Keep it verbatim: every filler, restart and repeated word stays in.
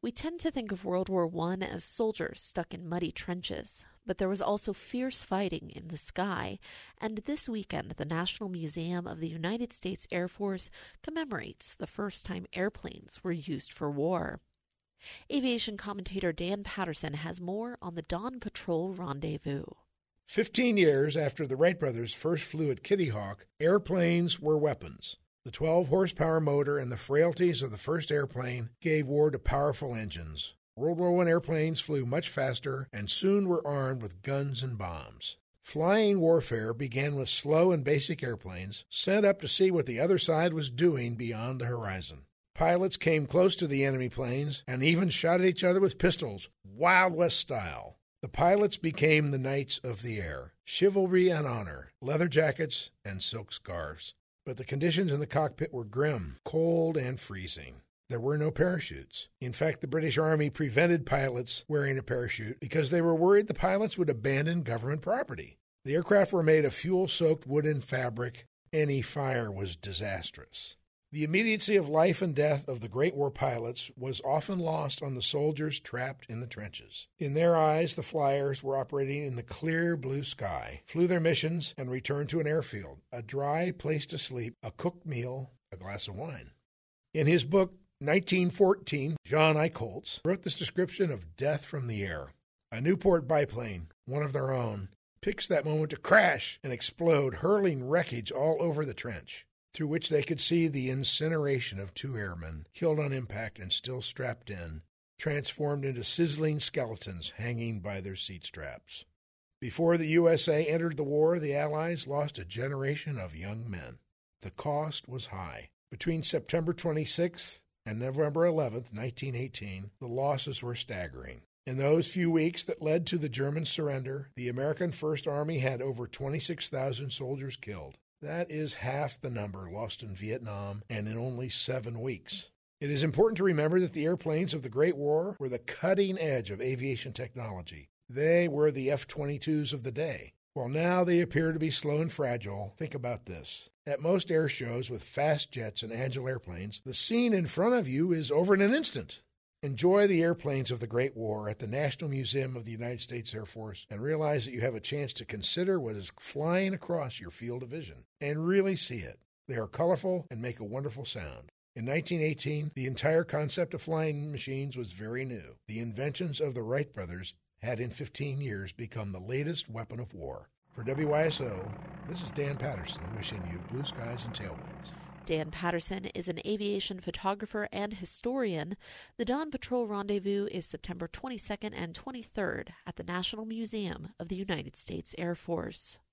We tend to think of World War One as soldiers stuck in muddy trenches, but there was also fierce fighting in the sky, and this weekend the National Museum of the United States Air Force commemorates the first time airplanes were used for war. Aviation commentator Dan Patterson has more on the Dawn Patrol Rendezvous. Fifteen years after the Wright brothers first flew at Kitty Hawk, airplanes were weapons. The twelve horsepower motor and the frailties of the first airplane gave war to powerful engines. World War One airplanes flew much faster and soon were armed with guns and bombs. Flying warfare began with slow and basic airplanes sent up to see what the other side was doing beyond the horizon. Pilots came close to the enemy planes and even shot at each other with pistols, Wild West style. The pilots became the knights of the air, chivalry and honor, leather jackets and silk scarves. But the conditions in the cockpit were grim, cold, and freezing. There were no parachutes. In fact, the British Army prevented pilots wearing a parachute because they were worried the pilots would abandon government property. The aircraft were made of fuel-soaked wooden fabric. Any fire was disastrous. The immediacy of life and death of the Great War pilots was often lost on the soldiers trapped in the trenches. In their eyes, the flyers were operating in the clear blue sky, flew their missions, and returned to an airfield, a dry place to sleep, a cooked meal, a glass of wine. In his book, nineteen fourteen, John Eichholz wrote this description of death from the air. A Newport biplane, one of their own, picks that moment to crash and explode, hurling wreckage all over the trench, through which they could see the incineration of two airmen, killed on impact and still strapped in, transformed into sizzling skeletons hanging by their seat straps. Before the U S A entered the war, the Allies lost a generation of young men. The cost was high. Between September twenty-sixth and November eleventh, nineteen eighteen, the losses were staggering. In those few weeks that led to the German surrender, the American First Army had over twenty-six thousand soldiers killed. That is half the number lost in Vietnam and in only seven weeks. It is important to remember that the airplanes of the Great War were the cutting edge of aviation technology. They were the F twenty-twos of the day. While now they appear to be slow and fragile, think about this. At most air shows with fast jets and agile airplanes, the scene in front of you is over in an instant. Enjoy the airplanes of the Great War at the National Museum of the United States Air Force and realize that you have a chance to consider what is flying across your field of vision and really see it. They are colorful and make a wonderful sound. In nineteen eighteen, the entire concept of flying machines was very new. The inventions of the Wright brothers had in fifteen years become the latest weapon of war. For W Y S O, this is Dan Patterson wishing you blue skies and tailwinds. Dan Patterson is an aviation photographer and historian. The Dawn Patrol Rendezvous is September twenty-second and twenty-third at the National Museum of the United States Air Force.